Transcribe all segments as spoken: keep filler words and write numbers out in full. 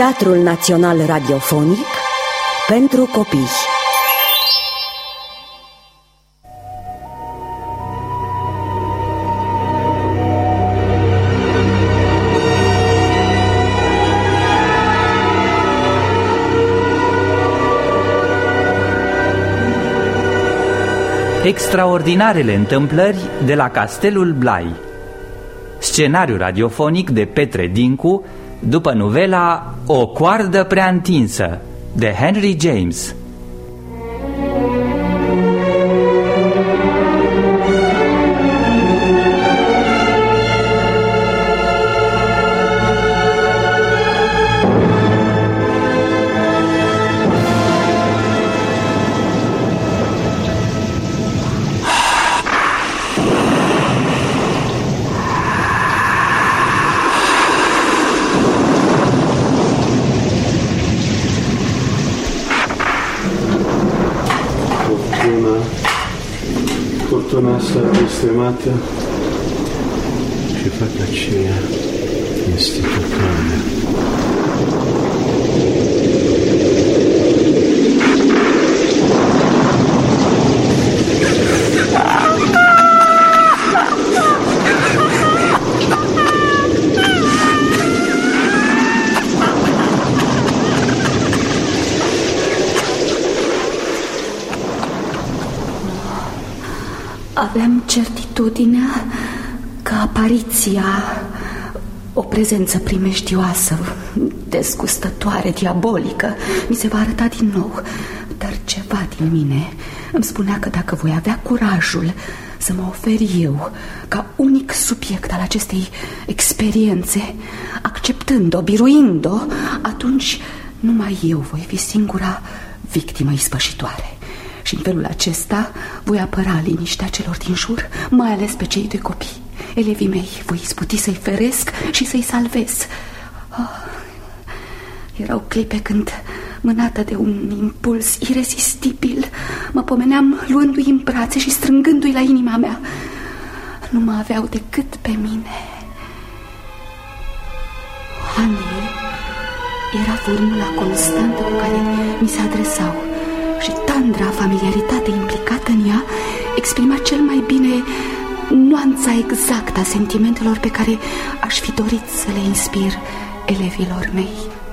Teatrul Național Radiofonic pentru copii. Extraordinarele întâmplări de la Castelul Blai. Scenariu radiofonic de Petre Dincu, după novela O coardă prea întinsă de Henry James. Furtuna asta blestemată și fata aceea este fata mea. Aveam certitudinea că apariția, o prezență primejdioasă, dezgustătoare, diabolică, mi se va arăta din nou. Dar ceva din mine îmi spunea că dacă voi avea curajul să mă ofer eu ca unic subiect al acestei experiențe, acceptând-o, biruind-o, atunci numai eu voi fi singura victimă ispășitoare. Și în felul acesta voi apăra liniștea celor din jur, mai ales pe cei doi copii, elevii mei. Voi izbuti să-i feresc și să-i salvez. Oh, erau clipe când, mânată de un impuls irezistibil, mă pomeneam luându-i în brațe și strângându-i la inima mea. Nu mă aveau decât pe mine. Annie era formula constantă cu care mi se adresau și tandra familiaritate implicată în ea exprima cel mai bine nuanța exactă a sentimentelor pe care aș fi dorit să le inspir elevilor mei.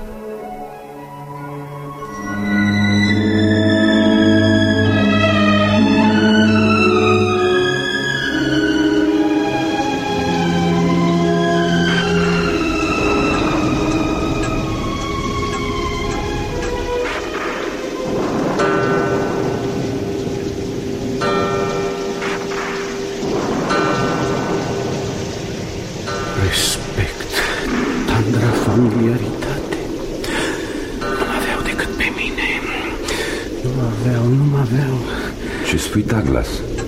Douglas,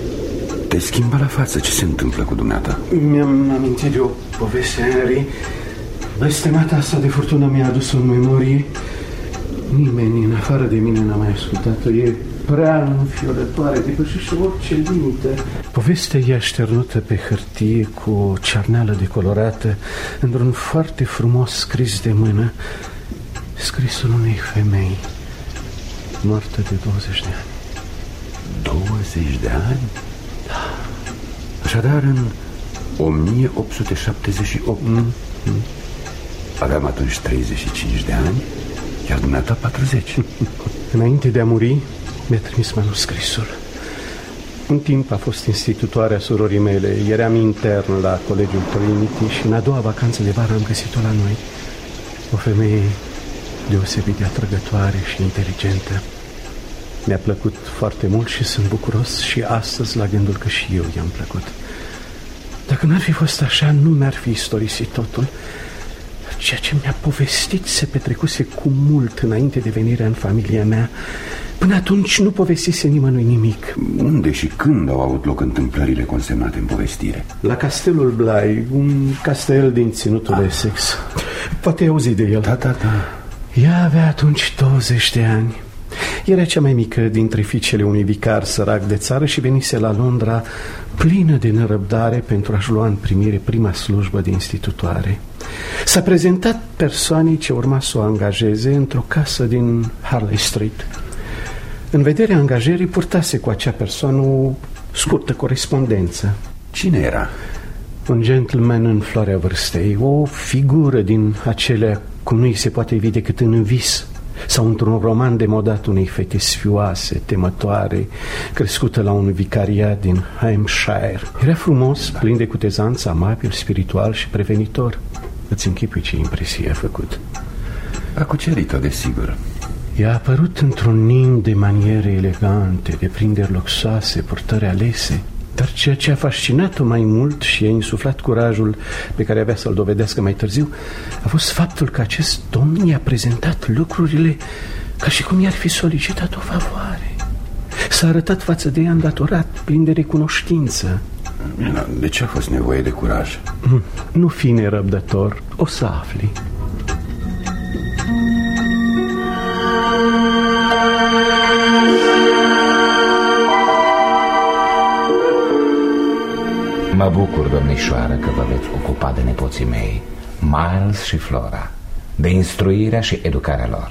te schimba la față. Ce se întâmplă cu dumneata? Mi-am amintit de o poveste, Henry. Blestemata asta de furtună mi-a adus-o în memorie. Nimeni în afară de mine n-a mai ascultat-o. E prea înfiorătoare, depășește orice limită. Povestea e așternută pe hârtie cu o cearneală decolorată într-un foarte frumos scris de mână, scrisul unei femei moartă de douăzeci de ani. douăzeci de ani? Da. Așadar, în o mie opt sute șaptezeci și opt. Mm. Mm. Aveam atunci treizeci și cinci de ani, iar dumneata patruzeci. Înainte de a muri, mi-a trimis manuscrisul. Un timp a fost institutoarea surorii mele. Eram intern la Colegiul Trinity și în a doua vacanță de vară am găsit-o la noi. O femeie deosebit de atrăgătoare și inteligentă. Mi-a plăcut foarte mult și sunt bucuros și astăzi la gândul că și eu i-am plăcut. Dacă n-ar fi fost așa, nu mi-ar fi istorisit totul. Ceea ce mi-a povestit se petrecuse cu mult înainte de venirea în familia mea. Până atunci nu povestise nimănui nimic. Unde și când au avut loc întâmplările consemnate în povestire? La Castelul Blai, un castel din ținutul ah. Essex. Poate ai auzit de el. Da, da, da. Ea avea atunci douăzeci de ani. Era cea mai mică dintre fiicele unui vicar sărac de țară și venise la Londra plină de nerăbdare pentru a-și lua în primire prima slujbă de institutoare. S-a prezentat persoanei ce urma să o angajeze într-o casă din Harley Street. În vederea angajării purtase cu acea persoană o scurtă corespondență. Cine era? Un gentleman în floarea vârstei, o figură din acelea cum nu îi se poate vede decât în vis sau într-un roman demodat unei fete sfioase, temătoare, crescută la un vicariat din Hampshire. Era frumos, da. Plin de cutezanță, amabil, spiritual și prevenitor. Îți închipui ce impresie a făcut. A cucerit-o, desigur. I-a apărut într-un nim de maniere elegante, de prinderi luxoase, purtări alese. Dar ceea ce a fascinat-o mai mult și i-a insuflat curajul pe care avea să-l dovedească mai târziu a fost faptul că acest domn i-a prezentat lucrurile ca și cum i-ar fi solicitat o favoare. S-a arătat față de ea îndatorat, plin de recunoștință. De ce a fost nevoie de curaj? Nu fi nerăbdător, o să afli. Mă bucur, domnișoară, că vă veți ocupa de nepoții mei, Miles și Flora, de instruirea și educarea lor.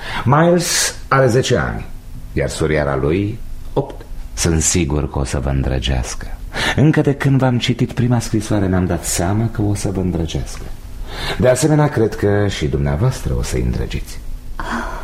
Miles are zece ani, iar surioara lui opt. Sunt sigur că o să vă îndrăgească. Încă de când v-am citit prima scrisoare mi-am dat seama că o să vă îndrăgească. De asemenea, cred că și dumneavoastră o să-i îndrăgiți. Oh,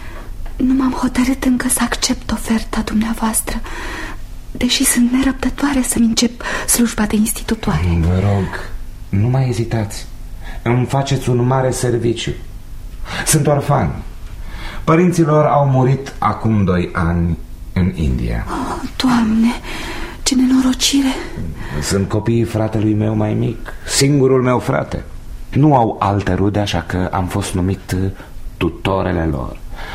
nu m-am hotărât încă să accept oferta dumneavoastră, deși sunt nerăbdătoare să-mi încep slujba de institutoare. Vă rog, nu mai ezitați. Îmi faceți un mare serviciu. Sunt orfan. Părinții lor au murit acum doi ani în India. Oh, Doamne, ce nenorocire. Sunt copiii fratelui meu mai mic, singurul meu frate. Nu au alte rude, așa că am fost numit tutorele lor.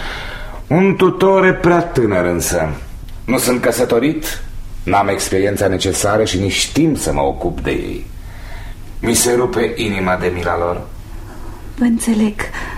Un tutore prea tânăr însă. Nu sunt căsătorit, n-am experiența necesară și nici timp să mă ocup de ei. Mi se rupe inima de mila lor. Vă înțeleg,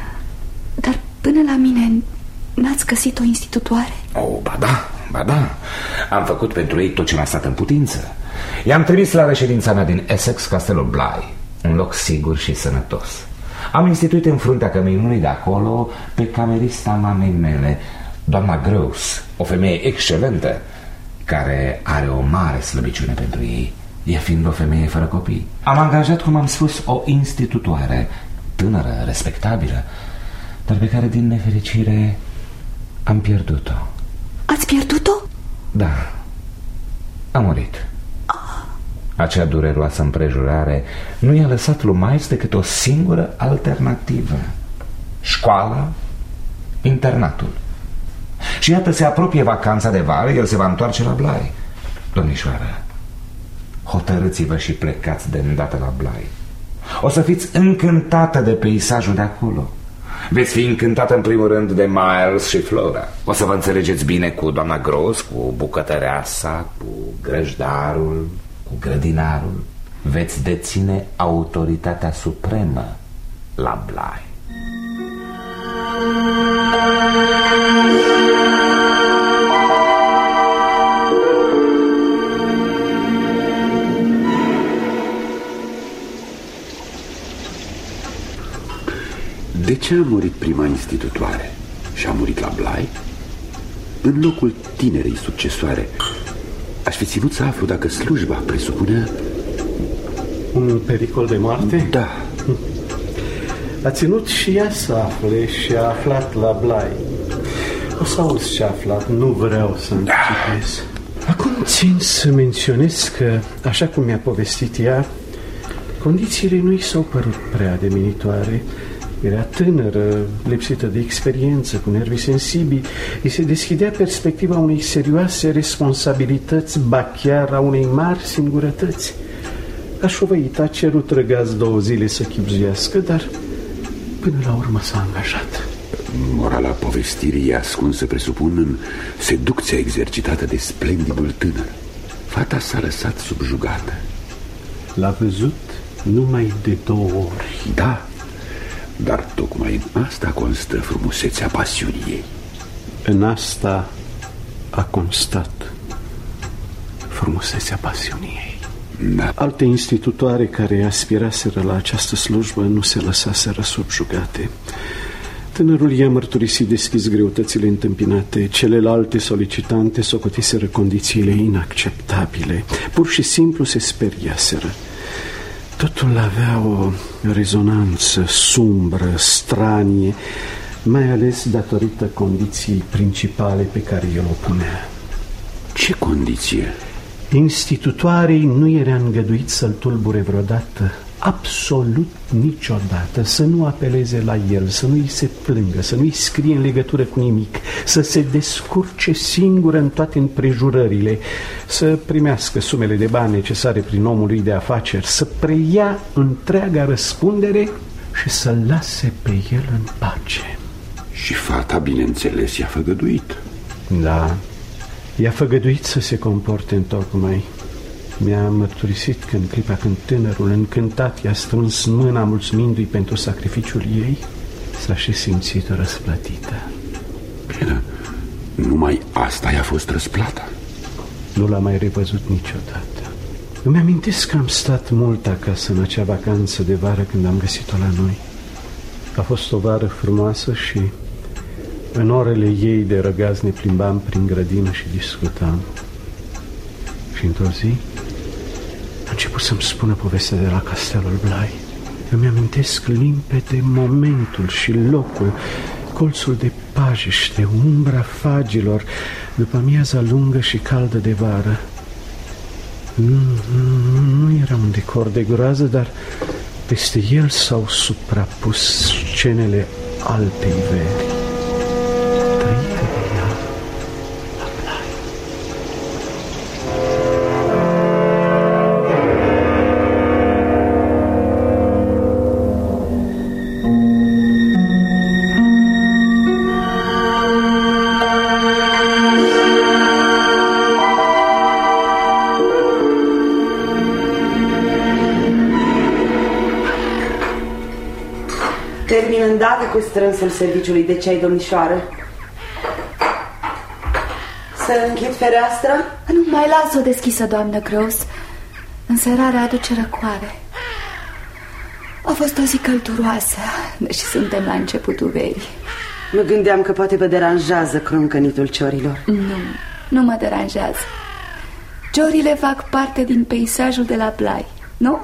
dar până la mine n-ați găsit o institutoare? Oh, ba da, ba da. Am făcut pentru ei tot ce mi-a stat în putință. I-am trimis la reședința mea din Essex, castelul Bly, un loc sigur și sănătos. Am instituit în fruntea căminului de acolo pe camerista mamei mele, doamna Gross, o femeie excelentă, care are o mare slăbiciune pentru ei, ea fiind o femeie fără copii. Am angajat, cum am spus, o institutoare, tânără, respectabilă, dar pe care, din nefericire, am pierdut-o. Ați pierdut-o? Da, a murit. Acea dureroasă împrejurare nu i-a lăsat lui Miles decât o singură alternativă: școala, internatul. Și iată, se apropie vacanța de vară, el se va întoarce la Bly. Domnișoară, hotărâți-vă și plecați de îndată la Bly. O să fiți încântată de peisajul de acolo. Veți fi încântată în primul rând de Miles și Flora. O să vă înțelegeți bine cu doamna Gross, cu bucătăreasa, cu grăjdarul, cu grădinarul. Veți deține autoritatea supremă la Bly. De ce a murit prima institutoare și a murit la Bly? În locul tinerei succesoare, aș fi ținut să aflu dacă slujba presupunea un pericol de moarte? Da. A ținut și ea să afle și a aflat la Bly. O să auzi ce a aflat, nu vreau să anticipez. Acum țin să menționez că, așa cum mi-a povestit ea, condițiile nu i s-au părut prea ademinitoare. Era tânără, lipsită de experiență, cu nervii sensibili. Îi se deschidea perspectiva unei serioase responsabilități, ba chiar a unei mari singurătăți. A șovăit, a cerut răgaz două zile să chibzuiască, dar până la urmă s-a angajat. Morala povestirii e ascunsă, presupun, în seducția exercitată de splendidul tânăr. Fata s-a lăsat subjugată. L-a văzut numai de două ori. Da, dar tocmai în asta constă frumusețea pasiunii ei. În asta a constat frumusețea pasiunii ei. Da. Alte institutoare care aspiraseră la această slujbă nu se lăsaseră subjugate. Tânărul i-a mărturisit deschis greutățile întâmpinate. Celelalte solicitante socotiseră condițiile inacceptabile. Pur și simplu se speriaseră. Totul avea o rezonanță sumbră, stranie, mai ales datorită condiției principale pe care el o punea. Ce condiție? Institutoarei nu era îngăduit să-l tulbure vreodată, absolut niciodată, să nu apeleze la el, să nu-i se plângă, să nu-i scrie în legătură cu nimic, să se descurce singură în toate împrejurările, să primească sumele de bani necesare prin omul lui de afaceri, să preia întreaga răspundere și să-l lase pe el în pace. Și fata, bineînțeles, i-a făgăduit. Da, i-a făgăduit să se comporte întocmai. Mi-a mărturisit că în clipa când tânărul încântat i-a strâns mâna mulțumindu-i pentru sacrificiul ei, s-a și simțit răsplătită. Bine, numai asta i-a fost răsplata? Nu l-a mai revăzut niciodată. Îmi amintesc că am stat mult acasă în acea vacanță de vară când am găsit-o la noi. A fost o vară frumoasă și în orele ei de răgaz ne plimbam prin grădină și discutam. Și într-o zi a început să-mi spună povestea de la Castelul Blai. Îmi amintesc limpede momentul și locul, colțul de pajiște, umbra fagilor, după amiaza lungă și caldă de vară. Nu, nu, nu era un decor de groază, dar peste el s-au suprapus scenele altei veri. Trăite de ea la Blai. Termin îndată cu strânsul serviciului de ceai, domnișoară. Să închid fereastra? Nu, mai las-o deschisă, doamnă Gross. Înserarea aduce răcoare. A fost o zi călduroasă, deși suntem la începutul verii. Mă gândeam că poate vă deranjează croncănitul ciorilor. Nu, nu mă deranjează. Ciorile fac parte din peisajul de la Blai, nu?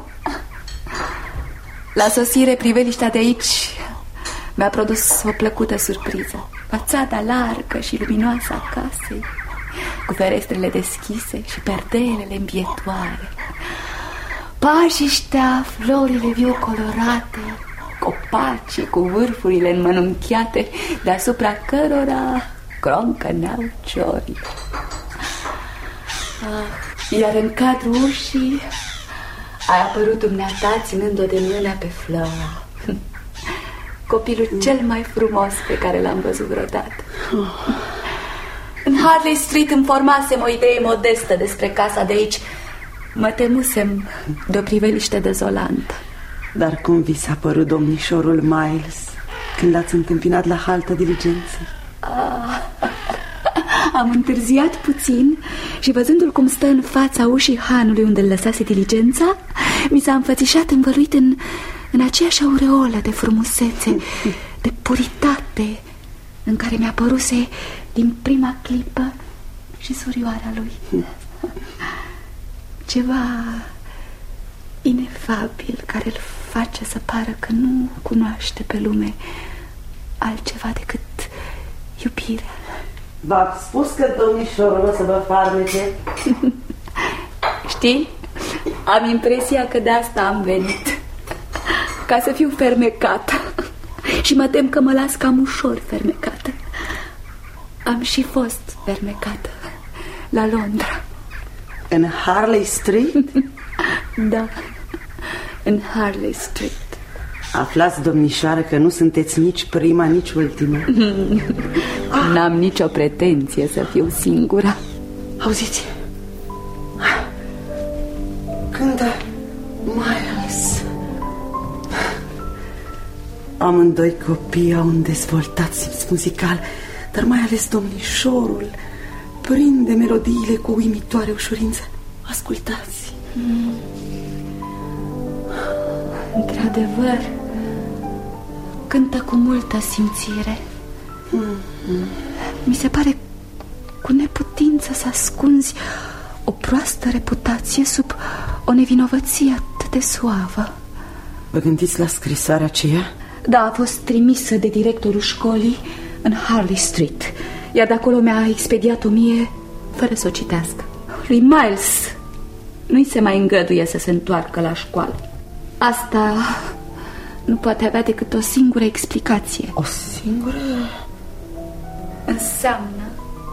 La sosire, priveliștea de aici mi-a produs o plăcută surpriză. Fațada largă și luminoasă a casei, cu ferestrele deschise și perdeelele îmbietoare, pajiștea, florile viu colorate, copacii cu vârfurile înmănunchiate, deasupra cărora croncăneau ciorii. Ah, iar în cadrul ușii ai apărut dumneata ținând-o de mână pe Flora, copilul cel mai frumos pe care l-am văzut vreodată. În Harley Street îmi formasem o idee modestă despre casa de aici. Mă temusem de o priveliște dezolantă. Dar cum vi s-a părut domnișorul Miles când l-ați întâmpinat la haltă diligență? Ah, am întârziat puțin și văzându-l cum stă în fața ușii hanului unde îl lăsase diligența, mi s-a înfățișat învăluit în, în aceeași aureolă de frumusețe, de puritate, în care mi-a păruse din prima clipă și surioara lui. Ceva inefabil care îl face să pară că nu cunoaște pe lume altceva decât iubirea. V-ați spus că domnișorul o să vă farmece? Știi? Am impresia că de asta am venit, ca să fiu fermecată. Și mă tem că mă las cam ușor fermecată. Am și fost fermecată la Londra. În Harley Street? Da, în Harley Street. Aflați, domnișoară, că nu sunteți nici prima, nici ultima. N-am nicio pretenție să fiu singura. Auziți? Cântă Miles. Amândoi copii au un dezvoltat simț muzical, dar mai ales domnișorul prinde melodiile cu uimitoare ușurință. Ascultați. Mm. Într-adevăr, cântă cu multă simțire. Mm-hmm. Mi se pare cu neputință să ascunzi o proastă reputație sub o nevinovăție atât de suavă. Vă gândiți la scrisoarea aceea? Da, a fost trimisă de directorul școlii în Harley Street, iar de acolo mi-a expediat-o mie fără să o citească. Lui Miles nu-i se mai îngăduie să se întoarcă la școală. Asta nu poate avea decât o singură explicație. O singură? Înseamnă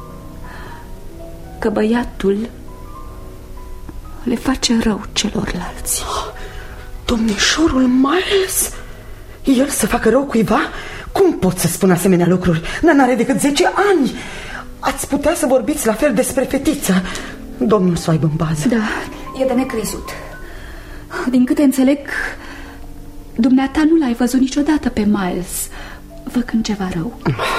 că băiatul le face rău celorlalți. Domnișorul Miles? El să facă rău cuiva? Cum pot să spun asemenea lucruri? N-are decât zece ani. Ați putea să vorbiți la fel despre fetiță. Domnul să o aibă în bază. Da, e de necrezut. Din câte înțeleg, dumneata nu l-ai văzut niciodată pe Miles făcând ceva rău.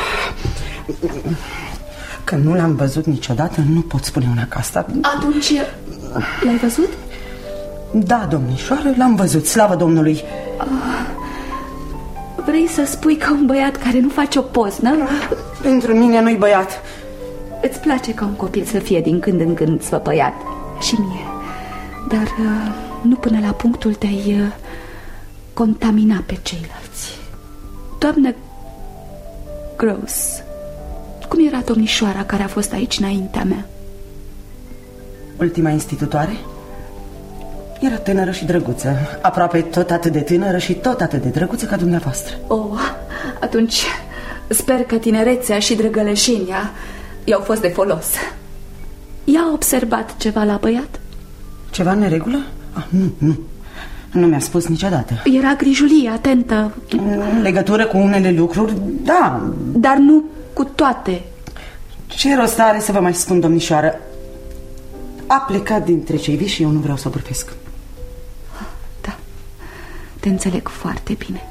Că nu l-am văzut niciodată, nu pot spune una ca asta. Atunci, l-ai văzut? Da, domnișoară, l-am văzut, slavă Domnului. uh, Vrei să spui că un băiat care nu face o poznă? Pentru mine nu-i băiat. Îți place ca un copil să fie din când în când svăpăiat? Și mie. Dar uh, nu până la punctul de a-i uh, contamina pe ceilalți. Doamnă Gross, cum era domnișoara care a fost aici înaintea mea? Ultima institutoare? Era tânără și drăguță. Aproape tot atât de tânără și tot atât de drăguță ca dumneavoastră. Oh, atunci sper că tinerețea și drăgăleșenia i-au fost de folos. Ea a observat ceva la băiat? Ceva în neregulă? Ah, nu, nu. Nu mi-a spus niciodată. Era grijulie, atentă. În legătură cu unele lucruri, da. Dar nu cu toate. Ce rost are să vă mai spun, domnișoară? A plecat dintre cei vii și eu nu vreau să o bârfesc. Da, te înțeleg foarte bine.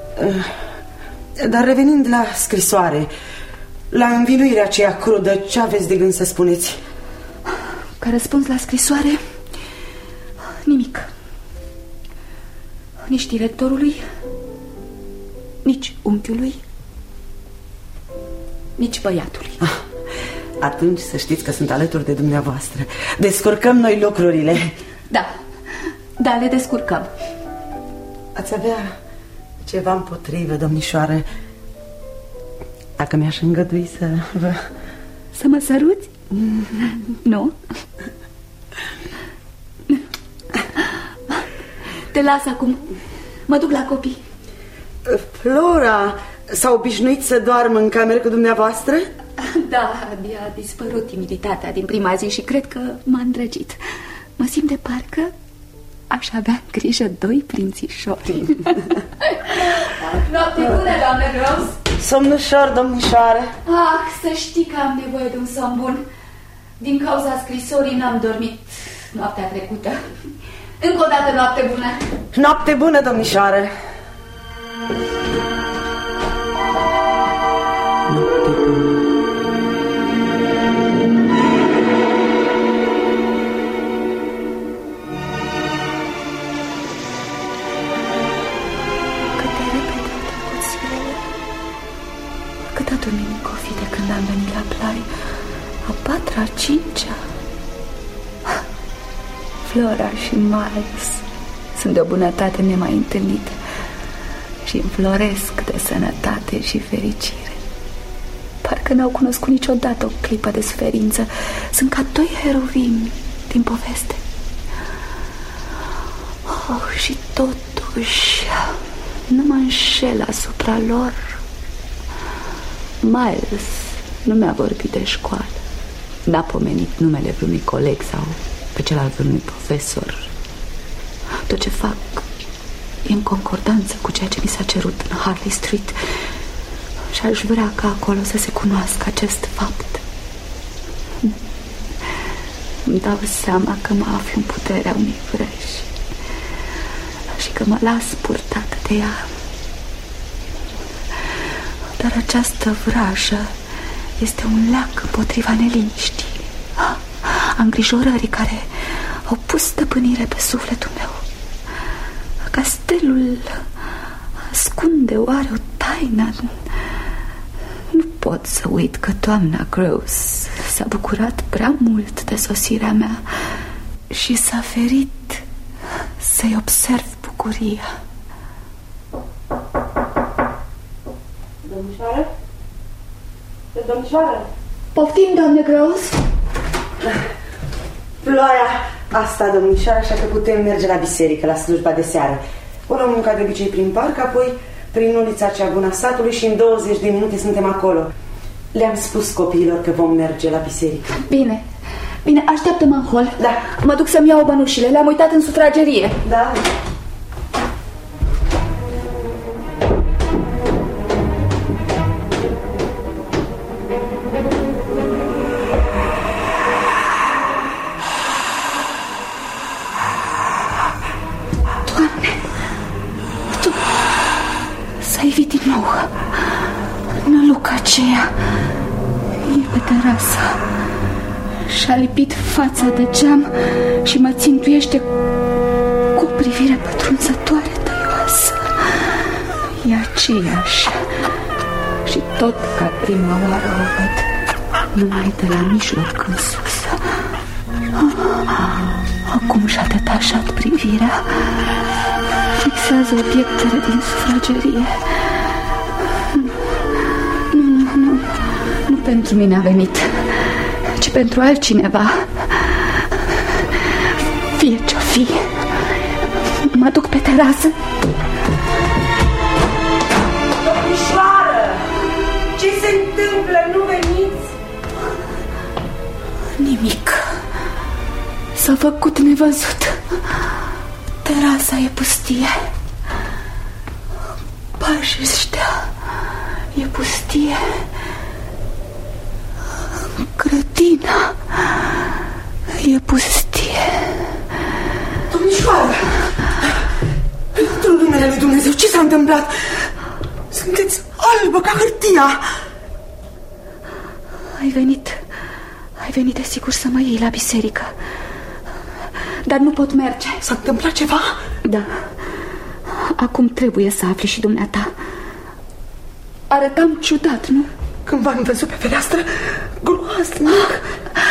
Dar revenind la scrisoare, la învinuirea aceea crudă, ce aveți de gând să spuneți? Ca răspuns la scrisoare, nimic. Nici directorului, nici unchiului, nici băiatului. Ah, atunci să știți că sunt alături de dumneavoastră. Descurcăm noi lucrurile. Da, da, le descurcăm. Ați avea ceva împotrivă, domnișoară, dacă mi-aș îngădui să vă... Să mă săruți? Nu? Te las acum. Mă duc la copii. Flora s-a obișnuit să doarmă în cameră cu dumneavoastră? Da, mi-a dispărut timiditatea din prima zi și cred că m-a îndrăgit. Mă simt de parcă aș avea în grijă doi prințișori. Noapte bună, doamnă Gross. Somn ușor, domnișoară. Ah, să știi că am nevoie de un somn bun. Din cauza scrisorii n-am dormit noaptea trecută. Încă o dată noapte bună. Noapte bună, domnișoară. Noapte bună. Cât de repede au trecut zilele. Câta duminică o fi de când am venit la Plai? A patra, a cincea? Flora și Miles sunt de o bunătate nemai întâlnită și înfloresc de sănătate și fericire. Parcă n-au cunoscut niciodată o clipă de suferință. Sunt ca doi heruvimi din poveste. Oh, și totuși nu mă înșel asupra lor. Miles nu mi-a vorbit de școală, n-a pomenit numele vreunui coleg sau pe cel al vreunui profesor. Tot ce fac e în concordanță cu ceea ce mi s-a cerut în Harley Street și aș vrea ca acolo să se cunoască acest fapt. Îmi dau seama că mă aflu în puterea unei vrăji și că mă las purtată de ea. Dar această vrajă este un lac împotriva neliniștii, a îngrijorării care au pus stăpânire pe sufletul meu. Castelul ascunde oare o taină? Nu pot să uit că doamna Gross s-a bucurat prea mult de sosirea mea și s-a ferit să-i observ bucuria. Domnișoară? Domnișoară? Poftim, doamne Gross? Ploaia asta, domnișoară, așa că putem merge la biserică, la slujba de seară. O luăm ca de obicei prin parc, apoi prin ulița cea bună a satului și în douăzeci de minute suntem acolo. Le-am spus copiilor că vom merge la biserică. Bine, bine, așteaptă-mă în hol. Da. Mă duc să-mi iau bănușile, le-am uitat în sufragerie. Da. Aceea e pe terasă. Și-a lipit fața de geam și mă țintuiește cu o privire pătrunzătoare, tăioasă. E aceeași. Și tot ca prima oară o văd, numai de la mijloc în sus. Acum și-a detașat privirea, fixează obiectele din sufragerie. Nu pentru mine a venit, ci pentru altcineva. Fie ce-o fi, mă duc pe terasă. Domnișoară, ce se întâmplă? Nu veniți? Nimic. S-a făcut nevăzut. Terasa e pustie. Pașii ăștia e pustie. Grădina e pustie. Domnișoară, pentru numele lui Dumnezeu, ce s-a întâmplat? Sunteți albă ca hârtia. Ai venit, ai venit desigur să mă iei la biserică, dar nu pot merge. S-a întâmplat ceva? Da, acum trebuie să afli și dumneata. Arătam ciudat, nu? Când v-am văzut pe fereastră, groaznic.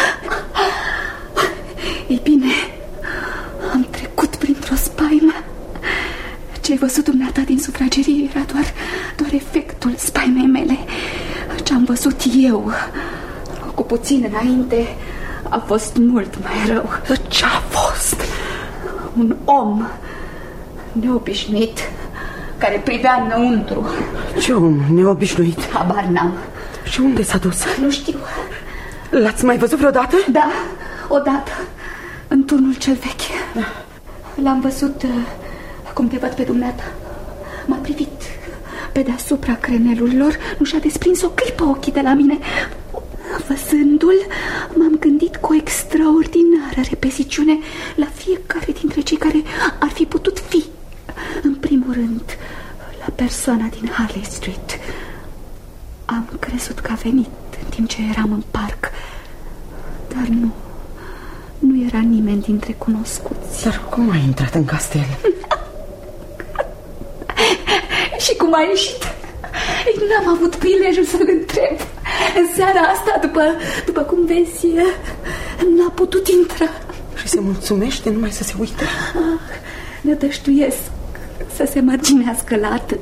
Ei bine, am trecut printr-o spaimă. Ce-ai văzut dumneata din sufragerie era doar, doar efectul spaimei mele. Ce-am văzut eu cu puțin înainte a fost mult mai rău. Ce-a fost? Un om neobișnuit care privea înăuntru. Ce om neobișnuit? Habar n-am. Și unde s-a dus? Nu știu. L-ați mai văzut vreodată? Da, odată, în turnul cel vechi. L-am văzut cum te văd pe dumneata. M-a privit pe deasupra crenelurilor, nu și-a desprins o clipă ochii de la mine. Văzându-l, m-am gândit cu o extraordinară repeziciune la fiecare dintre cei care ar fi putut fi. În primul rând, la persoana din Harley Street. Am crezut că a venit în timp ce eram în parc, dar nu, nu era nimeni dintre cunoscuți. Dar cum ai intrat în castel? Și cum a ieșit? N-am avut prilejul să-l întreb. În seara asta, după, după cum vezi, n-a putut intra. Și se mulțumește numai să se uite? Ah, nădăjduiesc să se mărginească la atât.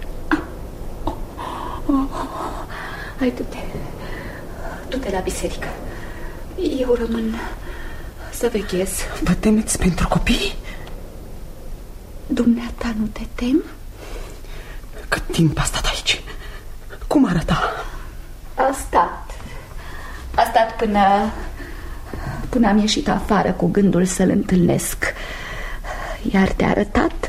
Hai, du-te, du-te la biserică. Eu rămân să veghez. Vă temeți pentru copii? Dumneata nu te temi? Cât timp a stat aici? Cum arăta? A stat. A stat până, până am ieșit afară cu gândul să-l întâlnesc. Iar de arătat,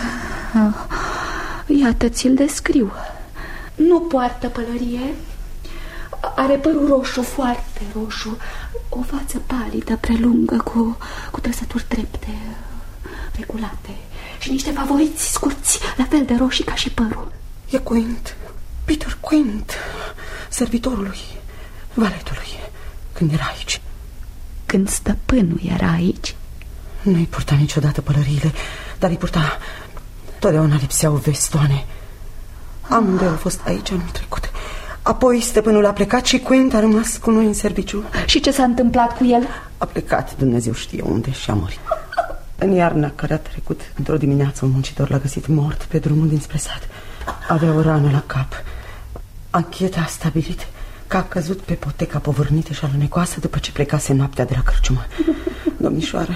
iată, ți-l descriu. Nu poartă pălărie. Are părul roșu, foarte roșu. O față palidă, prelungă, cu, cu trăsături drepte, regulate. Și niște favoriți scurți, la fel de roșii ca și părul. E Quint, Peter Quint, servitorul lui. Valetului, când era aici. Când stăpânul era aici? Nu-i purta niciodată pălăriile, dar îi purta... Totdeauna lipseau vestoane. Amândoi au fost aici anul trecut. Apoi stăpânul a plecat și Quint a rămas cu noi în serviciu. Și ce s-a întâmplat cu el? A plecat, Dumnezeu știe unde, și a murit. În iarna care a trecut, într-o dimineață, un muncitor l-a găsit mort pe drumul dinspre sat. Avea o rană la cap. Ancheta a stabilit că a căzut pe poteca povârnită și alunecoasă după ce plecase noaptea de la cărciumă. Domnișoară,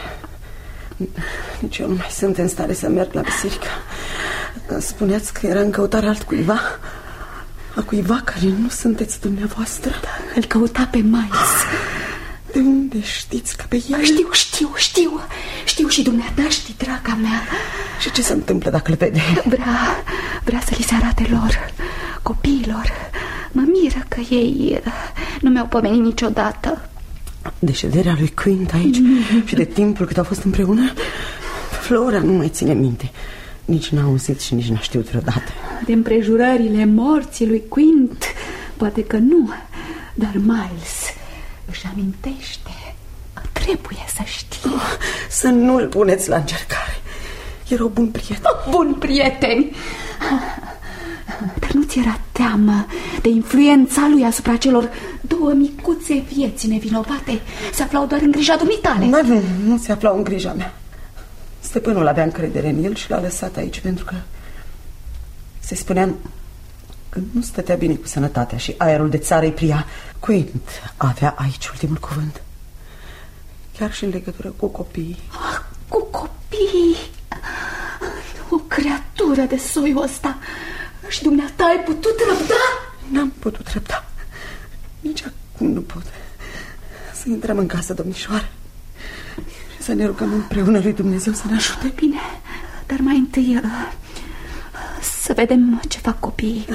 nici eu nu mai sunt în stare să merg la biserică. Spuneați că era în căutare altcuiva, a cuiva care nu sunteți dumneavoastră. Da, îl căuta pe Miles. De unde știți că pe el? Știu, știu, știu. Știu și dumneata știi, draga mea. Și ce se întâmplă dacă îl vede? Vrea, vrea să li se arate lor, copiilor. Mă miră că ei nu mi-au pomenit niciodată de șederea lui Quint aici mm. și de timpul cât au fost împreună. Flora nu mai ține minte. Nici n-a auzit și nici n-a știut vreodată. De împrejurările morții lui Quint poate că nu, dar Miles își amintește. Trebuie să știe. Oh, să nu-l puneți la încercare. Erau buni prieteni. Oh, buni prieteni. Dar nu ți era teamă de influența lui asupra celor două micuțe vieți nevinovate? Se aflau doar în grija dumitale. Nu, nu, nu se aflau în grija mea. Stăpânul avea încredere în el și l-a lăsat aici pentru că se spunea că nu stătea bine cu sănătatea și aerul de țară îi pria. Quint avea aici ultimul cuvânt, chiar și în legătură cu copiii. Ah, cu copiii? O creatură de soiul ăsta. Și dumneata ai putut răbda? N-am putut răbda. Nici acum nu pot. Să intrăm în casă, domnișoară, și să ne rugăm împreună lui Dumnezeu să ne ajute. Bine, dar mai întâi să vedem ce fac copiii.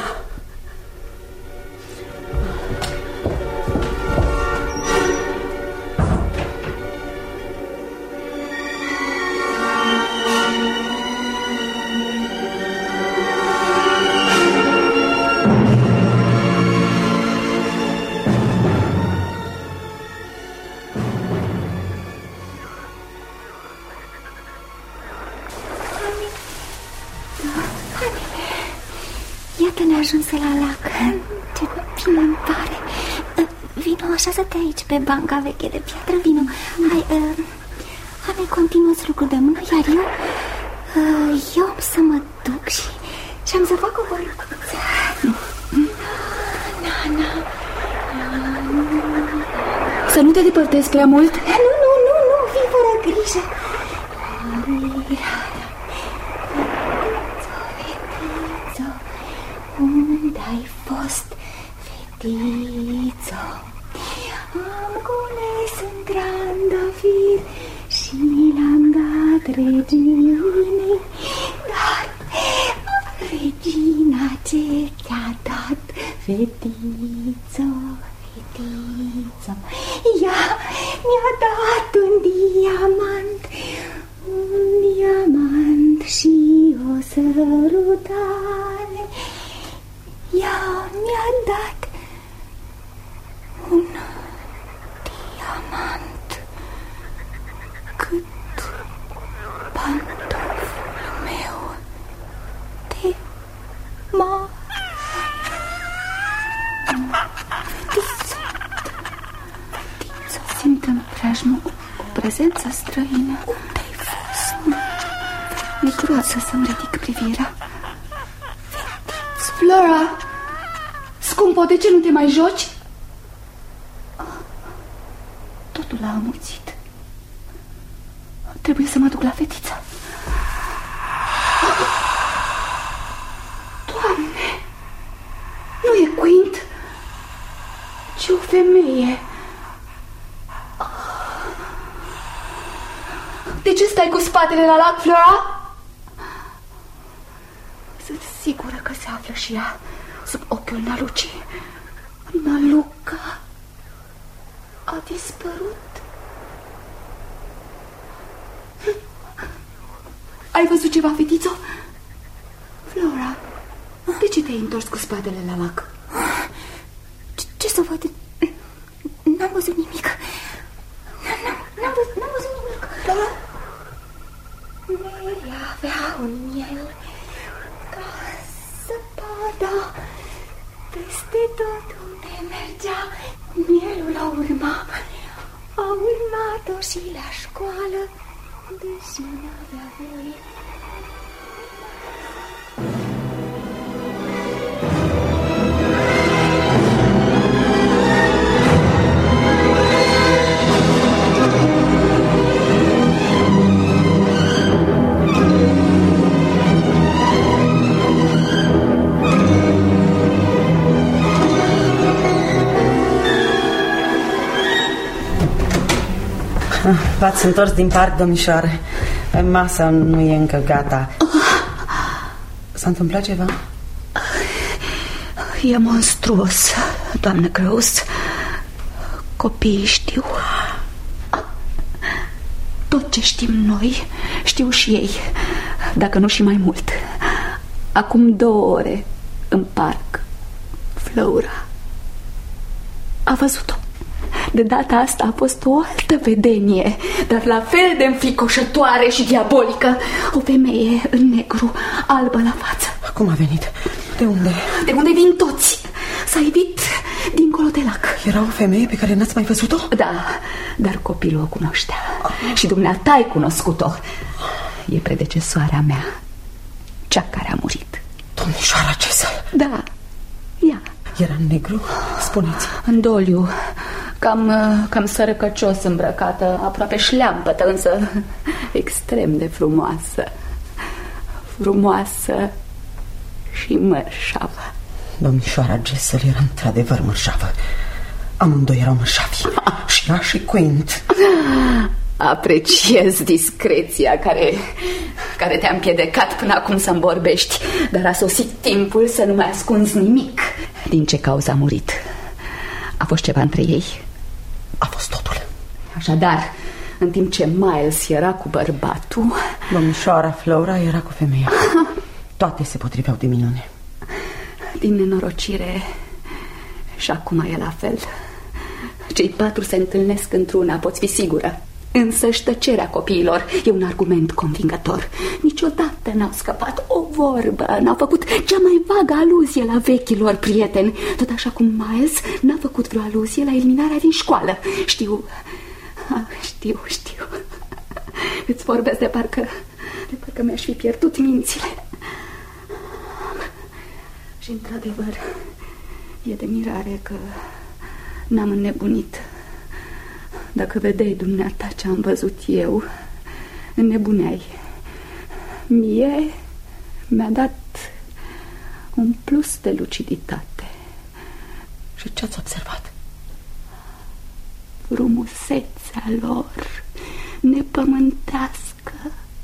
Ajunse la lac. Ce bine îmi pare. Vino, așează-te aici pe banca veche de piatră. Vino. Hai, uh, hai, continuă-ți lucrul de mână. Iar eu uh, Eu am să mă duc și, și am să fac o bărbăță. Na, na, Să nu te depărtezi prea mult. Nu, nu, nu, nu, fii fără grijă. Unde ai fost, fetiță? Am cules un trandafir și l-am dat reginei. Dar regina ce ți-a dat, fetiță, fetiță? Ea mi-a dat un diamant, un diamant și o sărutare. Ea mi-a dat un diamant cât pantoful meu de mare. Fetiță, fetiță, simt în preajmă o prezență străină. Unde-ai fost? Mi-e groază să-mi ridic privirea. Flora, scumpo, de ce nu te mai joci? Totul a amuțit. Trebuie să mă duc la fetiță. Doamne, nu e Quint, ci o femeie. De ce stai cu spatele la lac, Flora? Sunt sigură că se află și ea sub ochiul Nalucii. Naluca a dispărut. Ai văzut ceva, fetițo? Flora, de ce te-ai întors cu spatele la lac? Ce, ce să văd? A urmat-o și la școală, deși n-avea voie. V-ați întors din parc, domnișoare. Masa nu e încă gata. S-a întâmplat ceva? E monstruos, doamnă Gross. Copiii știu. Tot ce știm noi, știu și ei, dacă nu și mai mult. Acum două ore, în parc, Flora a văzut-o. De data asta a fost o altă vedenie, dar la fel de înfricoșătoare și diabolică. O femeie în negru, albă la față. Cum a venit? De unde? De unde vin toți? S-a ivit dincolo de lac. Era o femeie pe care n-ați mai văzut-o? Da, dar copilul o cunoștea. Și dumneata ai cunoscut-o. E predecesoarea mea, cea care a murit. Domnișoara Cesar? Da, ea. Era în negru? Spuneți. În doliu, cam, cam sărăcăcios îmbrăcată, aproape șleampătă, însă extrem de frumoasă. Frumoasă și mărșavă. Domnișoara Jessel era într-adevăr mărșavă. Amândoi erau mărșavi. Și ea și Quint. Apreciez discreția care, care te-a împiedicat până acum să-mi vorbești, dar a sosit timpul să nu mai ascunzi nimic. Din ce cauză a murit? A fost ceva între ei? A fost totul. Așadar, în timp ce Miles era cu bărbatul, domnișoara Flora era cu femeia. Toate se potriveau de minune. Din nenorocire, și acum e la fel. Cei patru se întâlnesc într-una, poți fi sigură. Însă tăcerea copiilor e un argument convingător. Niciodată n-au scăpat o vorbă, n-au făcut cea mai vagă aluzie la vechilor prieteni. Tot așa cum Miles n-a făcut vreo aluzie la eliminarea din școală. Știu, știu, știu. Îți vorbesc de parcă, de parcă mi-aș fi pierdut mințile. Și într-adevăr, e de mirare că n-am înnebunit. Dacă vedeai dumneata ce am văzut eu, înnebuneai. Mie mi-a dat un plus de luciditate. Și ce ați observat? Frumusețea lor nepământească,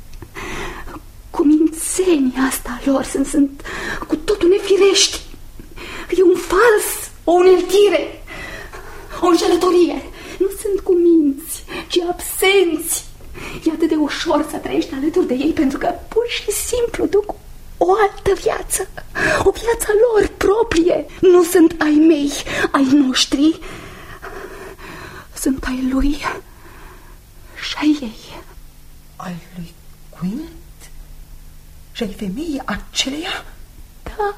cumințenia asta lor sunt, sunt cu totul nefirești. E un fals, o uneltire, o înșelătorie. Nu sunt cuminți, ci absenți. E atât de ușor să trăiești alături de ei, pentru că pur și simplu duc o altă viață, o viață lor proprie. Nu sunt ai mei, ai noștri, sunt ai lui și ai ei. Ai lui Quint? Și ai femeii aceleia? Da,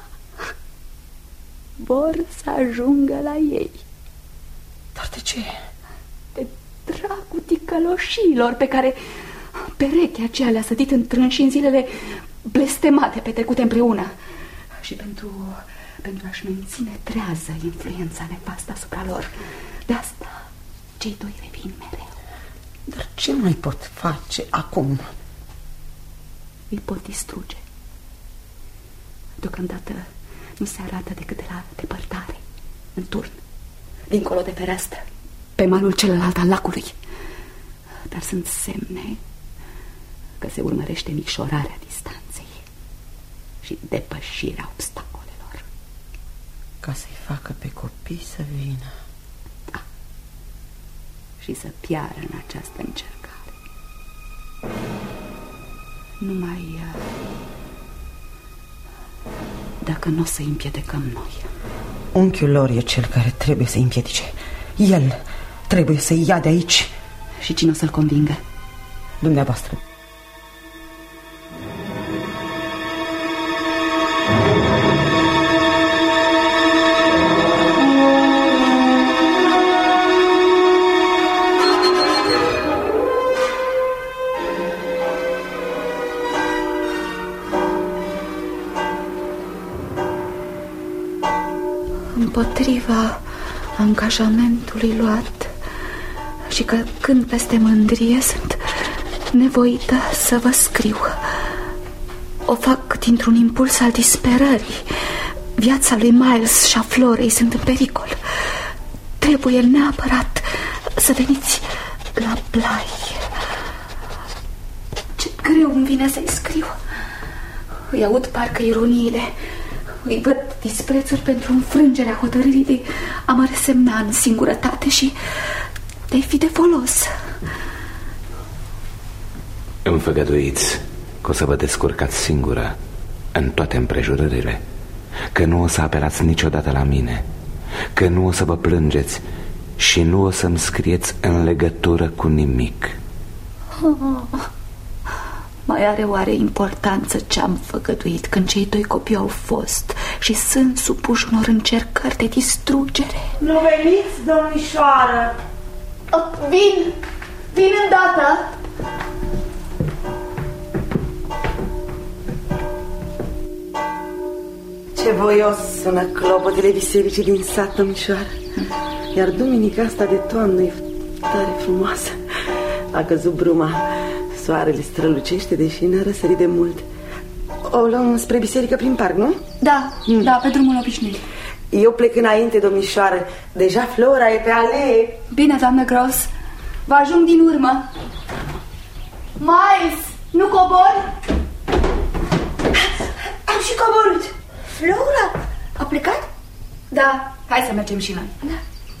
vor să ajungă la ei. Dar de ce? De dragul ticăloșilor pe care perechea aceea le-a sădit în trânși în zilele blestemate petrecute împreună. Și pentru, pentru a-și menține trează influența nefastă asupra lor. De asta cei doi revin mereu. Dar ce mai pot face acum? Îi pot distruge. Deocamdată nu se arată decât de la depărtare, în turn, dincolo de fereastră, pe malul celălalt al lacului. Dar sunt semne că se urmărește micșorarea distanței și depășirea obstacolelor. Ca să-i facă pe copii să vină. Da. Și să piară în această încercare. Numai dacă nu o să-i împiedicăm noi. Unchiul lor e cel care trebuie să-i împiedice. El trebuie să-i ia de aici. Și cine o să-l convingă? Dumneavoastră. angajamentului luat și că când peste mândrie sunt nevoită să vă scriu. O fac dintr-un impuls al disperării. Viața lui Miles și a Florei sunt în pericol. Trebuie neapărat să veniți la Bly. Ce greu îmi vine să-i scriu. Îi aud parcă ironiile, îi văd disprețul pentru înfrângerea hotărârii de a mă resemna în singurătate și de a fi de folos. Îmi făgăduiți că o să vă descurcați singură în toate împrejurările, că nu o să apelați niciodată la mine, că nu o să vă plângeți și nu o să-mi scrieți în legătură cu nimic. Oh, mai are oare importanță ce-am făgăduit când cei doi copii au fost și sunt supuși unor încercări de distrugere? Nu veniți, domnișoară? Vin, vin îndată. Ce voios sună clopotele bisericii din sat, domnișoară. Iar duminica asta de toamnă e tare frumoasă. A căzut bruma, soarele strălucește, deși n-a răsărit de mult. O luăm spre biserică prin parc, nu? Da, mm. da, pe drumul obișnuit. Eu plec înainte, domnișoară. Deja Flora e pe alee. Bine, doamnă Gross, vă ajung din urmă. Miles, nu cobori? Am și coborât. Flora a plecat? Da, hai să mergem și noi. Da.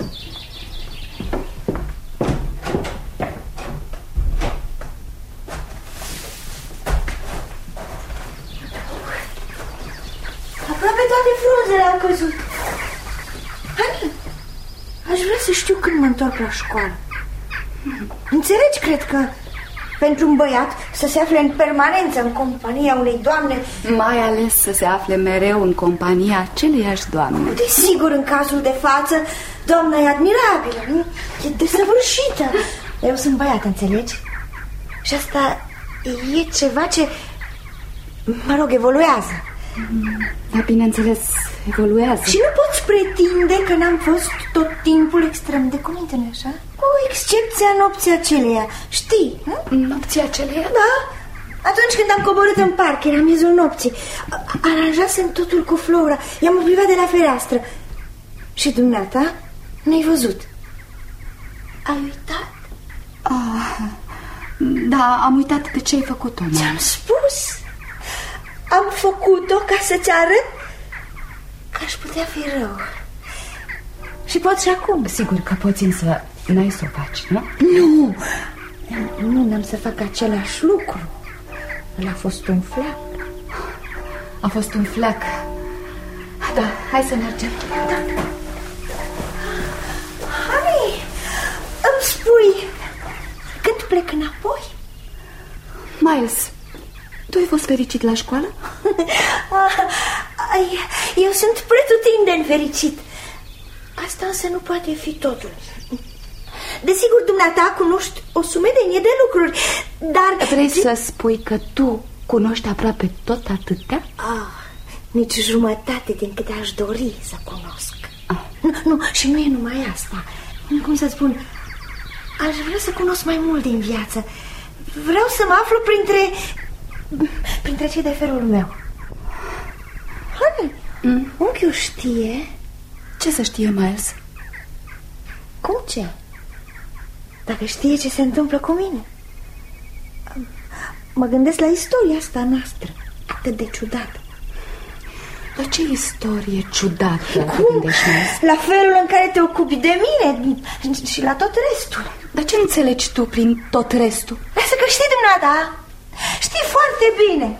Aproape toate frunzele au căzut. Ani, aș vrea să știu când mă întorc la școală. Înțelegi, cred că pentru un băiat să se afle în permanență în compania unei doamne, mai ales să se afle mereu în compania aceleiași doamne. Desigur, în cazul de față, doamna e admirabilă, nu? E desăvârșită. Eu sunt băiat, înțelegi? Și asta e ceva ce, mă rog, evoluează. Da, bineînțeles, evoluează. Și nu poți pretinde că n-am fost tot timpul extrem de cuminte, nu-i așa? Cu excepția nopții aceleia, știi? Hă? Nopții aceleia? Da, atunci când am coborât în parc, era miezul nopții. Aranjasem totul cu Flora, i-am obligat de la fereastră. Și dumneata n-ai văzut. Ai uitat? Ah, da, am uitat de ce ai făcut-o. Ți-am spus. Am făcut-o ca să-ți arăt că aș putea fi rău. Și pot și acum. Sigur că poți, însă n-ai să o faci, nu? Nu, nu, n-am să fac același lucru. El a fost un flac. A fost un flac. Da, hai să mergem. Da. Hai, îmi spui când plec înapoi? Miles, tu ai fost fericit la școală? Eu sunt pretutindeni fericit. Asta însă nu poate fi totul. Desigur, dumneata cunoști o sumedenie de lucruri, dar... Vrei să spui că tu cunoști aproape tot atâtea? Ah, nici jumătate din câte aș dori să cunosc. Ah. Nu, nu, și nu e numai asta. Cum să spun, aș vrea să cunosc mai mult din viață. Vreau să mă aflu printre... printre cei de felul meu. Hai, mm. Unchiul știe. Ce să știe, Miles? Cum ce? Dacă știe ce se întâmplă cu mine. Mă gândesc la istoria asta noastră, atât de ciudată. La ce istorie ciudată? Cum? La felul în care te ocupi de mine și la tot restul. Dar ce înțelegi tu prin tot restul? Lasă că știi dumneata. Știi foarte bine.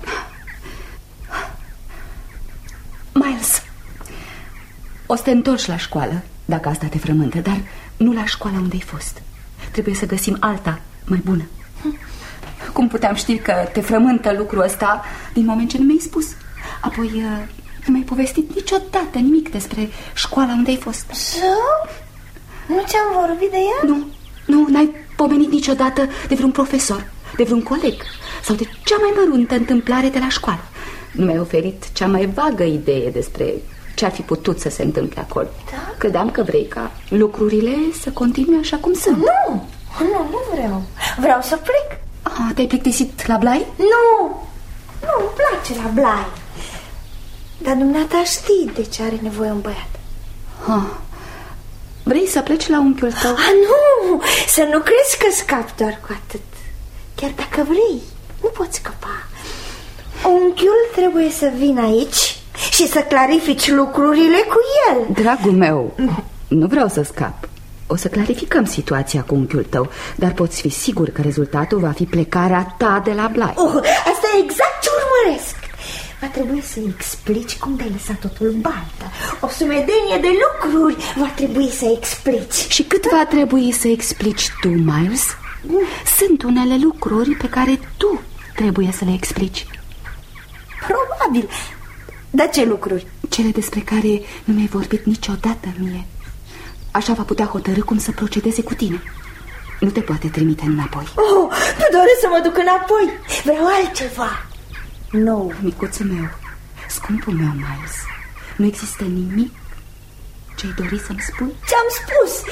Miles, o să te întorci la școală, dacă asta te frământă, dar nu la școala unde ai fost. Trebuie să găsim alta mai bună. Cum puteam ști că te frământă lucrul ăsta din moment ce nu mi-ai spus? Apoi nu mi-ai povestit niciodată nimic despre școala unde ai fost. Sau? Nu ți-am vorbit de ea? Nu, nu, n-ai pomenit niciodată de vreun profesor, de vreun coleg sau de cea mai măruntă întâmplare de la școală. Nu mi-ai oferit cea mai vagă idee despre ce-ar fi putut să se întâmple acolo. Da? Credeam că vrei ca lucrurile să continue așa cum sunt. Nu, nu, nu vreau. Vreau să plec. Ah, te-ai plictisit la Blai? Nu, nu, îmi place la Blai. Dar dumneata știi de ce are nevoie un băiat. Ah. Vrei să pleci la unchiul tău? Ah, nu, să nu crezi că scap doar cu atât. Chiar dacă vrei, nu poți scăpa. Unchiul trebuie să vină aici și să clarifici lucrurile cu el. Dragul meu, nu vreau să scap. O să clarificăm situația cu unchiul tău, dar poți fi sigur că rezultatul va fi plecarea ta de la Blai. uh, Asta e exact ce urmăresc. Va trebui să-i explici cum te-ai lăsat totul în baltă. O sumedenie de lucruri va trebui să explici. Și cât va trebui să explici tu, Miles? Sunt unele lucruri pe care tu trebuie să le explici. Probabil. Dar ce lucruri? Cele despre care nu mi-ai vorbit niciodată mie. Așa va putea hotărî cum să procedeze cu tine. Nu te poate trimite înapoi. Oh, nu doresc să mă duc înapoi. Vreau altceva. Nu, micuțul meu, scumpul meu, Miles, nu există nimic ce-ai dori să-mi spui? Ce-am spus?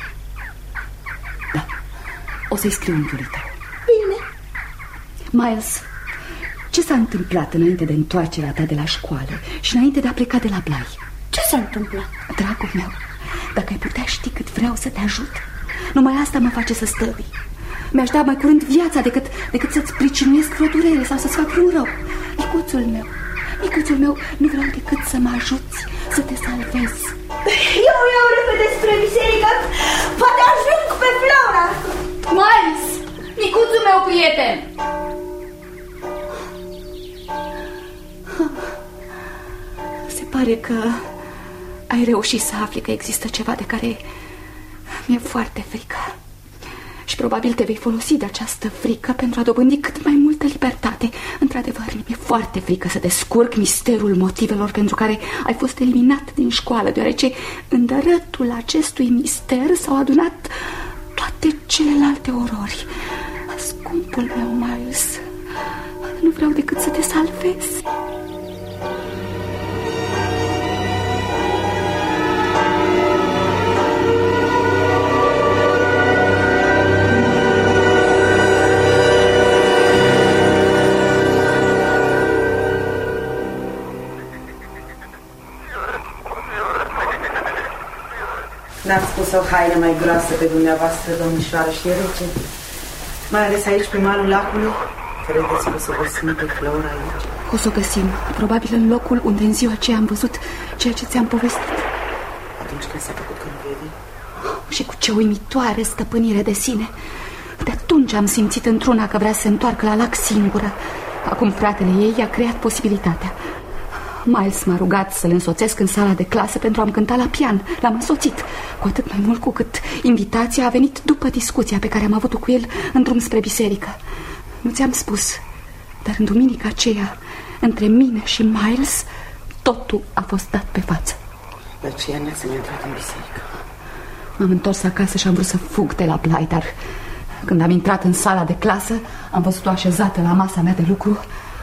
Da, o să-i scriu unchiului tău. Bine. Miles, ce s-a întâmplat înainte de întoarcerea ta de la școală și înainte de a pleca de la Blai? Ce s-a întâmplat? Dragul meu, dacă ai putea ști cât vreau să te ajut, numai asta mă face să stăvii. Mi-aș da mai curând viața decât, decât să-ți pricinuiesc vreo durere sau să-ți fac vreun rău. Micuțul meu, micuțul meu, nu vreau decât să mă ajuți, să te salvezi. Eu iau repede spre biserică. Poate ajung pe Flora. Miles, micuțul meu prieten. Se pare că ai reușit să afli că există ceva de care mi-e foarte frică. Și probabil te vei folosi de această frică pentru a dobândi cât mai multă libertate. Într-adevăr, mi-e foarte frică să descurc misterul motivelor pentru care ai fost eliminat din școală, deoarece în dărătul acestui mister s-au adunat toate celelalte orori. Scumpul meu, Miles, nu vreau decât să te salvezi. N-ați pus o haină mai groasă pe dumneavoastră, domnișoară, și e rece. Mai ales aici, pe malul lacului. Credeți că o să găsim pe Flora aici? O să o găsim, probabil în locul unde în ziua aceea am văzut ceea ce ți-am povestit. Atunci când s-a făcut când vede? Și cu ce uimitoare stăpânire de sine. De atunci am simțit într-una că vrea să se întoarcă la lac singură. Acum fratele ei i-a creat posibilitatea. Miles m-a rugat să-l însoțesc în sala de clasă pentru a-mi cânta la pian. L-am însoțit, cu atât mai mult cu cât invitația a venit după discuția pe care am avut-o cu el în drum spre biserică. Nu ți-am spus, dar în duminica aceea, între mine și Miles, totul a fost dat pe față. De aceea n-ați mai intrat în biserică. M-am întors acasă și am vrut să fug de la Blai, dar când am intrat în sala de clasă, am văzut-o așezată la masa mea de lucru,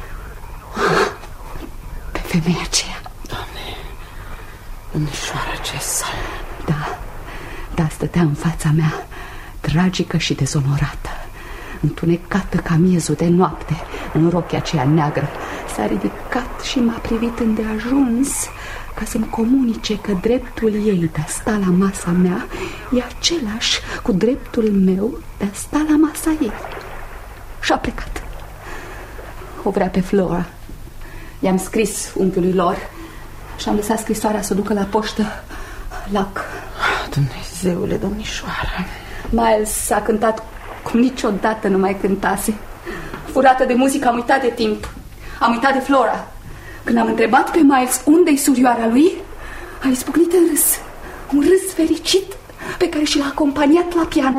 pe femeia aceea. Doamne, domnișoară, ce sal. Da, da, stătea în fața mea, tragică și dezonorată, întunecată ca miezul de noapte, în rochia aceea neagră. S-a ridicat și m-a privit îndeajuns ca să-mi comunice că dreptul ei de a sta la masa mea e același cu dreptul meu de a sta la masa ei. Și-a plecat. O vrea pe Flora. I-am scris unchiului lor și am lăsat scrisoarea să o ducă la poștă. Lac. Dumnezeule, domnișoară. Miles a cântat cum niciodată nu mai cântase. Furată de muzică, am uitat de timp. Am uitat de Flora. Când am întrebat pe Miles unde-i surioara lui, a izbucnit în râs. Un râs fericit pe care și l-a acompaniat la pian.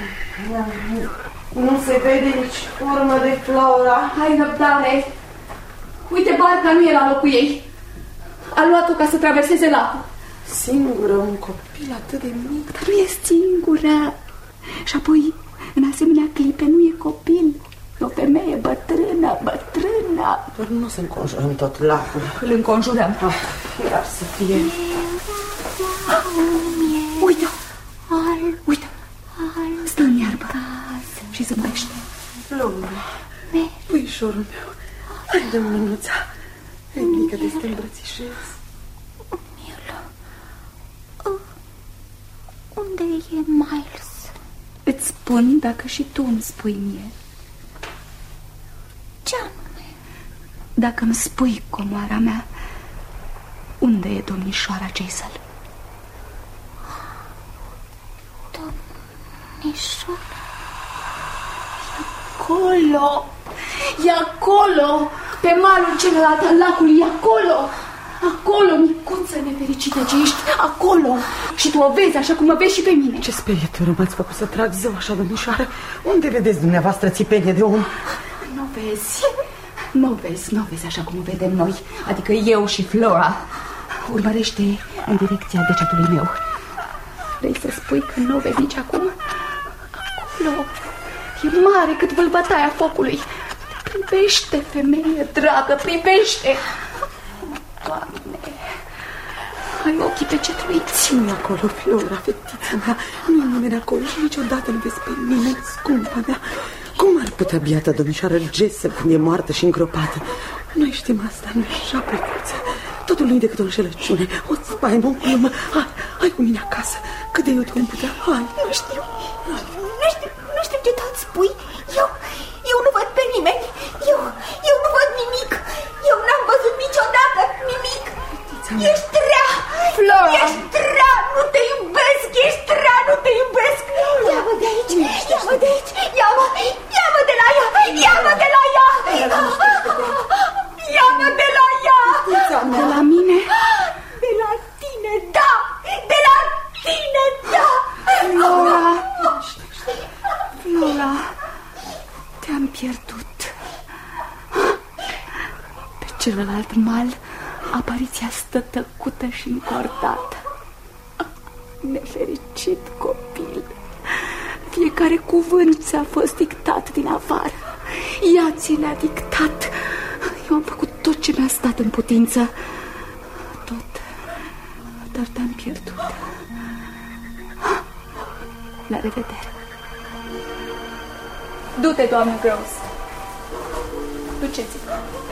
Nu se vede nici urmă de Flora. Hai răbdare. Uite, barca nu e la locul ei. A luat-o ca să traverseze lacul. Singură, un copil atât de mic. Dar nu e singură. Și apoi, în asemenea clipe, nu e copil, E o femeie bătrână, bătrână. Doar nu să înconjurăm tot lacul. Îl înconjurăm. Ah, iar să fie... Uite! Al, uite! Al, stă în iarbă și zâmbește. Flora, puișorul meu, hai de mânuța. Ridică de să te îmbrățișez. Milo, unde e Miles? Îți spun dacă și tu îmi spui mie. Ce anume? Dacă îmi spui, comoara mea, unde e domnișoara Jaisal? Domnișoara? Acolo! E acolo! Pe malul celălalt al lacului, e acolo! Acolo, micuță nefericită ce ești, acolo! Și tu o vezi așa cum mă vezi și pe mine. Ce sperietură m-ați făcut să trag zău așa, domnișoară? Unde vedeți dumneavoastră țipenie de om? Nu vezi, nu vezi, nu vezi așa cum o vedem noi. Adică eu și Flora. Urmărește în direcția degetului meu. Vrei să spui că nu o vezi nici acum? Acolo e mare cât vâlbătaia focului. Privește, femeie dragă, privește! Doamne, ai ochii pecetluiți. Nu acolo, Flora, fetița mea. Nu e nimeni acolo și niciodată nu vezi pe nimeni, scumpa mea. Cum ar putea biata domnișoară Jessup când e moartă și îngropată? Noi știm asta, nu-i așa, plăcuță? Totul nu-i decât o înșelăciune, o spaimă, o glumă. Hai, hai cu mine acasă, cât de eu te vom putea. Hai, nu știu, nu știu, nu știu ce tot spui. Eu, eu nu văd pe nimeni. Eu, eu nu văd nimic. Eu n-am văzut niciodată nimic. Ești rea, Flora. Ești rea, nu te iubesc, ești rea, nu te iubesc. Ia-mă de aici, ia-mă de aici, ia-mă, ia-mă de la ea, ia-mă de la ea. Ia-mă de la ea. De la mine? De la tine, da, de la tine, da. Flora, Flora, te-am pierdut. Pe celălalt mal, apariția stă tăcută și încordată. Nefericit copil. Fiecare cuvânt ți-a fost dictat din afară. Ea ți le-a dictat. Eu am făcut tot ce mi-a stat în putință. Tot. Dar te-am pierdut. La revedere. Du-te, doamnă Gross. Duceți-vă.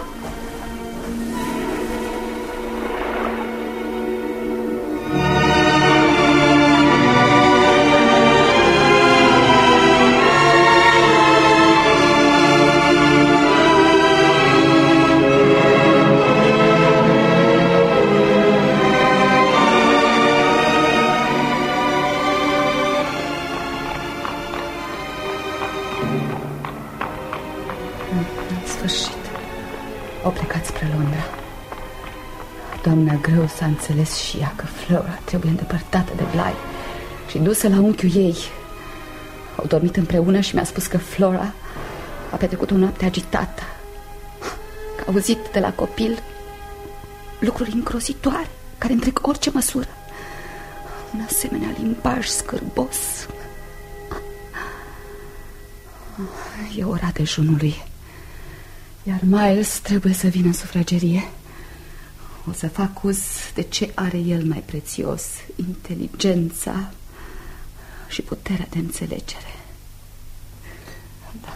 Au plecat spre Londra. Doamna Greu s-a înțeles și ea că Flora trebuie îndepărtată de Bly și dusă la unchiul ei. Au dormit împreună și mi-a spus că Flora a petrecut o noapte agitată, că a auzit de la copil lucruri îngrozitoare care întrec orice măsură. Un asemenea limbaj scârbos. E ora dejunului, iar Miles trebuie să vină în sufragerie. O să fac uz de ce are el mai prețios: inteligența și puterea de înțelegere. Da.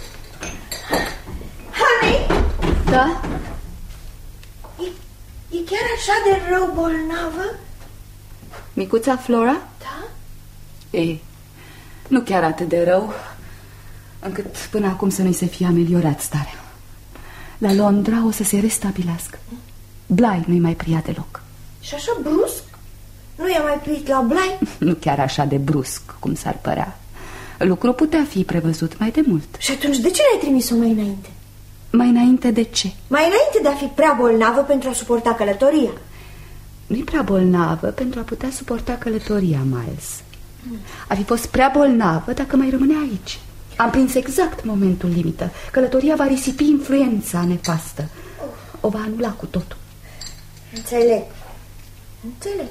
Honey? Da? E, e chiar așa de rău bolnavă? Micuța Flora? Da? E, nu chiar atât de rău, încât până acum să nu-i se fie ameliorat starea. La Londra o să se restabilească. Bly nu-i mai pria deloc. Și așa brusc? Nu i-a mai prit la Bly? Nu chiar așa de brusc, cum s-ar părea. Lucrul putea fi prevăzut mai de mult. Și atunci de ce l-ai trimis-o mai înainte? Mai înainte de ce? Mai înainte de a fi prea bolnavă pentru a suporta călătoria. Nu-i prea bolnavă pentru a putea suporta călătoria, Miles. Ar fi fost prea bolnavă dacă mai rămânea aici. Am prins exact momentul limită. Călătoria va risipi influența nefastă. O va anula cu totul. Înțeleg. Înțeleg.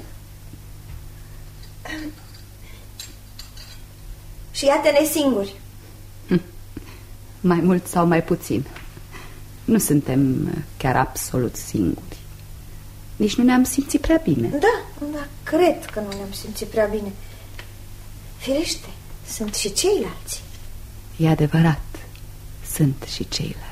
Și iată-ne singuri. mai mult sau mai puțin. Nu suntem chiar absolut singuri. Nici nu ne-am simțit prea bine. Da, da, cred că nu ne-am simțit prea bine. Firește, sunt și ceilalți. E adevărat, sunt și ceilalți.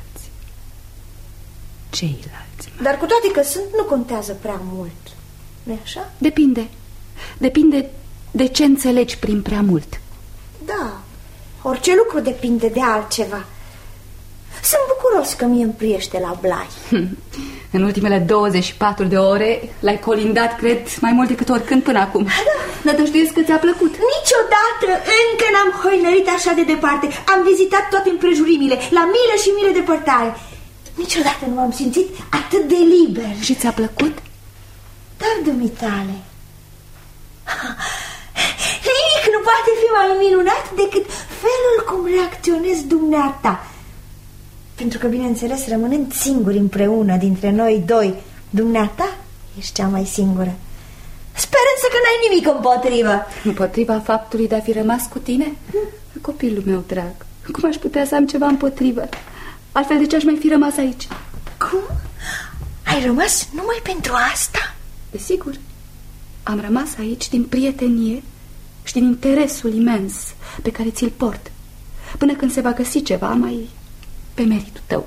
Ceilalți. Dar cu toate că sunt, nu contează prea mult. Nu-i așa? Depinde. Depinde de ce înțelegi prin prea mult. Da, orice lucru depinde de altceva. Sunt bucuros că mie îmi priește la Blai. În ultimele douăzeci și patru de ore l-ai colindat, cred, mai mult decât oricând până acum. Da. Nădăjduiesc că ți-a plăcut. Niciodată încă n-am hoinărit așa de departe. Am vizitat toate împrejurimile, la milă și milă departare. Niciodată nu m-am simțit atât de liber. Și ți-a plăcut? Dar, dumitale, nimic nu poate fi mai minunat decât felul cum reacționezi dumneata. Pentru că, bineînțeles, rămânând singuri împreună dintre noi doi, dumneata ești cea mai singură. Sper însă că n-ai nimic împotrivă. Împotriva faptului de a fi rămas cu tine? Copilul meu drag, cum aș putea să am ceva împotrivă? Altfel de ce aș mai fi rămas aici? Cum? Ai rămas numai pentru asta? Desigur. Am rămas aici din prietenie și din interesul imens pe care ți-l port, până când se va găsi ceva mai pe meritul tău.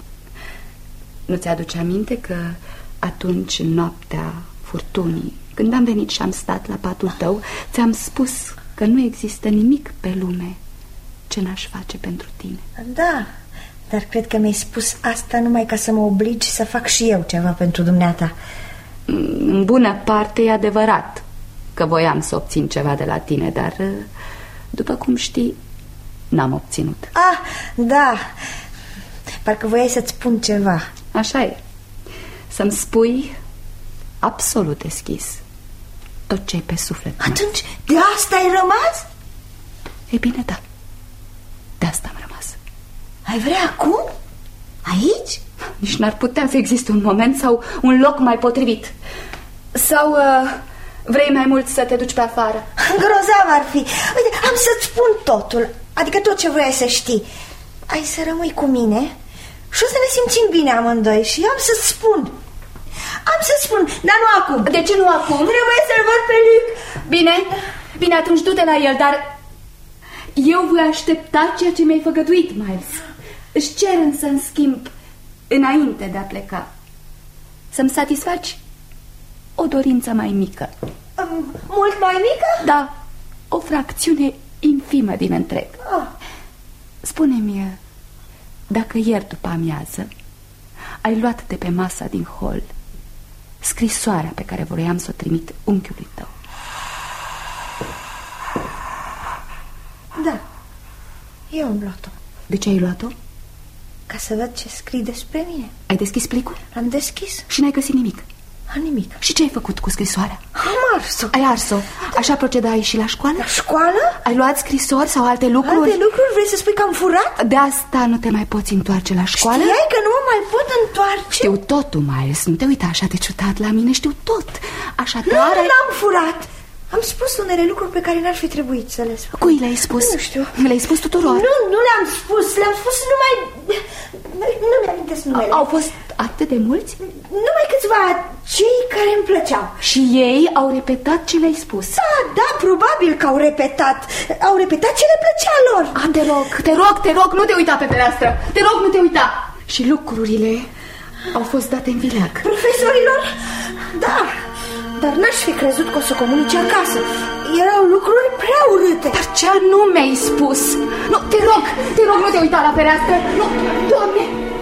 Nu ți-aduce aminte că atunci, în noaptea furtunii, când am venit și am stat la patul tău, ți-am spus că nu există nimic pe lume ce n-aș face pentru tine? Da, dar cred că mi-ai spus asta numai ca să mă obligi să fac și eu ceva pentru dumneata. În bună parte e adevărat că voiam să obțin ceva de la tine, dar, după cum știi, n-am obținut. Ah, da, parcă voiai să-ți spun ceva. Așa e. Să-mi spui absolut deschis tot ce-i pe suflet. Atunci, de asta ai rămas? Ei bine, da. De asta am rămas. Ai vrea acum? Aici? Nici n-ar putea să existe un moment sau un loc mai potrivit. Sau uh, vrei mai mult să te duci pe afară? Grozav ar fi. Uite, am să-ți spun totul. Adică tot ce vrei să știi. Ai să rămâi cu mine și o să ne simțim bine amândoi. Și am să-ți spun. Am să-ți spun, dar nu acum. De ce nu acum? Trebuie să-l văd pe Luc. Bine, bine, atunci du-te la el, dar eu voi aștepta ceea ce mi-ai făgăduit, Miles. Își cer însă, în schimb, înainte de a pleca, să-mi satisfaci o dorință mai mică. Um, mult mai mică? Da, o fracțiune infimă din întreg. Oh. Spune-mi, dacă ieri după amiază ai luat de pe masa din hol scrisoarea pe care vroiam să o trimit unchiului tău. Da, eu am luat-o. De ce ai luat-o? Ca să văd ce scrii despre mine. Ai deschis plicul? Am deschis. Și n-ai găsit nimic? A, nimic. Și ce ai făcut cu scrisoarea? Am ars-o. Ai ars-o? Așa procedai și la școală? La școală? Ai luat scrisori sau alte lucruri? Alte lucruri? Vrei să spui că am furat? De asta nu te mai poți întoarce la școală? Știai că nu mă mai pot întoarce? Știu totul, Miles. Nu te uita așa de ciudat la mine. Știu tot. Așadar... Nu, ai... n-am furat. Am spus unele lucruri pe care n-ar fi trebuit să le spun. Cui le-ai spus? Nu știu. Le-ai spus tuturor? Nu, nu le-am spus. Le-am spus numai... Nu mi-amintesc numele. Au fost atât de mulți? Numai câțiva, cei care îmi plăceau. Și ei au repetat ce le-ai spus? Da, da, probabil că au repetat. Au repetat ce le plăcea lor. Ah, te rog, te rog, te rog, nu te uita pe fereastră. Te rog, nu te uita. Și lucrurile au fost date în vileag. Profesorilor? Da. Dar n-aș fi crezut că o să comunice acasă. Erau lucruri prea urâte. Dar ce anume ai spus? Nu, te rog, te rog, nu te uita la fereastră. Nu, Doamne.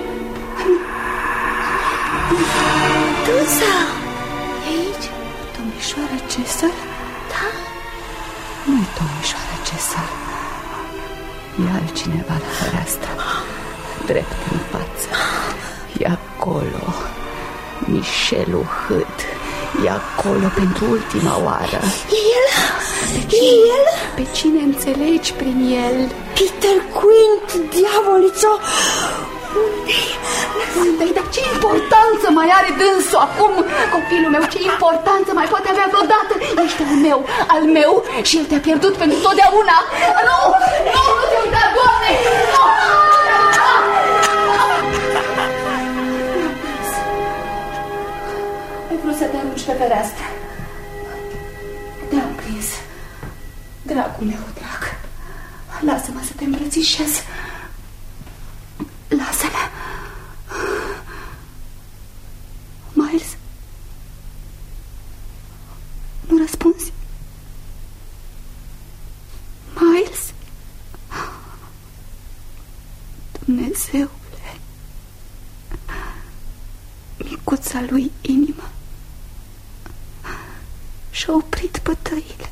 Dânsa, e aici? Domnișoara Cesar? Da? Nu-i domnișoara Cesar. E altcineva la fereastră, drept în față. E acolo Michelul Hâd. E acolo pentru ultima oară. E el? Pe cine, e el? Pe cine înțelegi prin el? Peter Quint, diavolițo. Unde-i? Unde-i? Dar ce importanță mai are dânsul acum? Copilul meu, ce importanță mai poate avea vreodată? Ești al meu, al meu și el te-a pierdut pentru totdeauna. Nu, nu, nu te uita, Doamne! Nu! dragul meu drag, lasă-mă să te îmbrățișez. Lasă-mă. Miles, nu răspunzi? Miles? Dumnezeule, micuța lui inimă și-a oprit bătăile.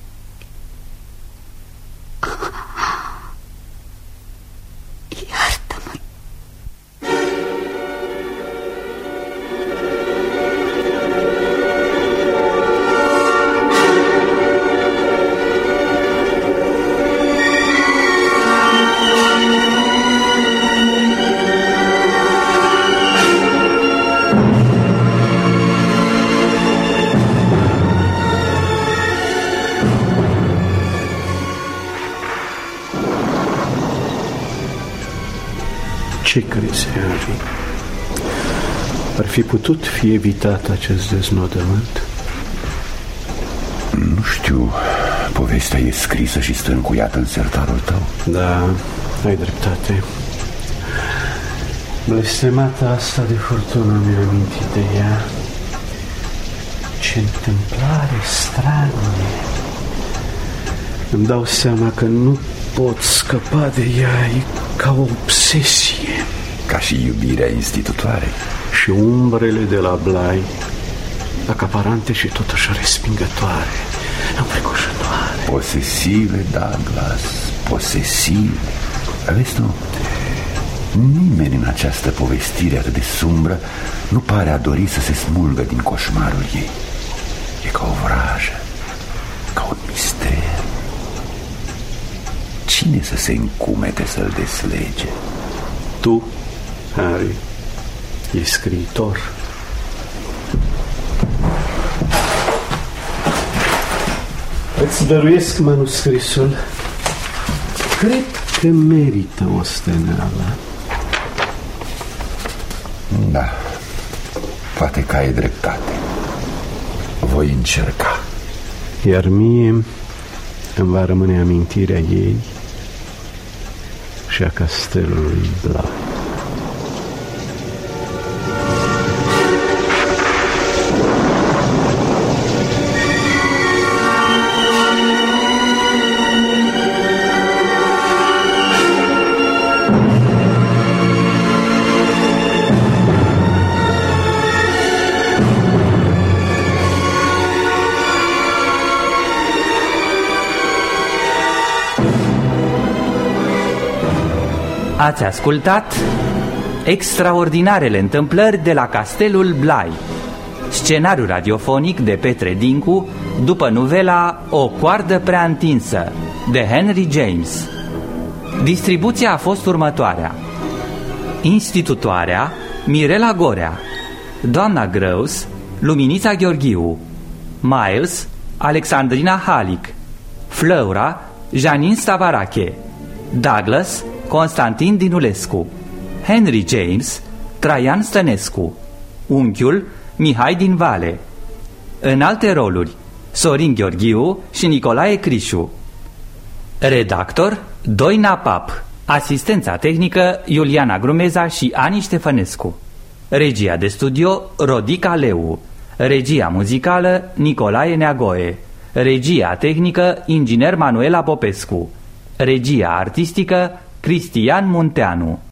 Iartă-mă. Ce crezi, Henry? Ar fi putut fi evitat acest deznodământ? Nu știu. Povestea e scrisă și stă încuiată în sertarul tău. Da, ai dreptate. Blestemata asta de furtună mi-a amintit de ea. Ce întâmplare stranie. Îmi dau seama că nu pot scăpa de ea. E ca o obsesie. Ca și iubirea institutoare. Și umbrele de la Bly, acaparante și totuși respingătoare, înfricoșătoare. Posesive, Douglas, posesive. Vezi tu, nimeni în această povestire atât de sumbră nu pare a dori să se smulgă din coșmarul ei. E ca o vrajă, ca un mister. Cine să se încumete să-l deslege? Tu, Harry, e scriitor. Îți dăruiesc manuscrisul. Cred că merită o steneală. Da, poate că ai dreptate. Voi încerca. Iar mie îmi va rămâne amintirea ei și a castelului Bly. Ați ascultat Extraordinarele întâmplări de la Castelul Bly, scenariu radiofonic de Petre Dincu, după novela O coardă prea întinsă, de Henry James. Distribuția a fost următoarea: institutoarea Mirela Gorea, doamna Grăus Luminița Gheorghiu, Miles Alexandrina Halic, Flăura Janin Stavarache, Douglas Constantin Dinulescu, Henry James Traian Stănescu, unchiul Mihai din Vale. În alte roluri Sorin Gheorghiu și Nicolae Crișu. Redactor Doina Pap. Asistența tehnică Iuliana Grumeza și Ani Ștefănescu. Regia de studio Rodica Leu. Regia muzicală Nicolae Neagoe. Regia tehnică Inginer Manuela Popescu. Regia artistică Cristian Munteanu.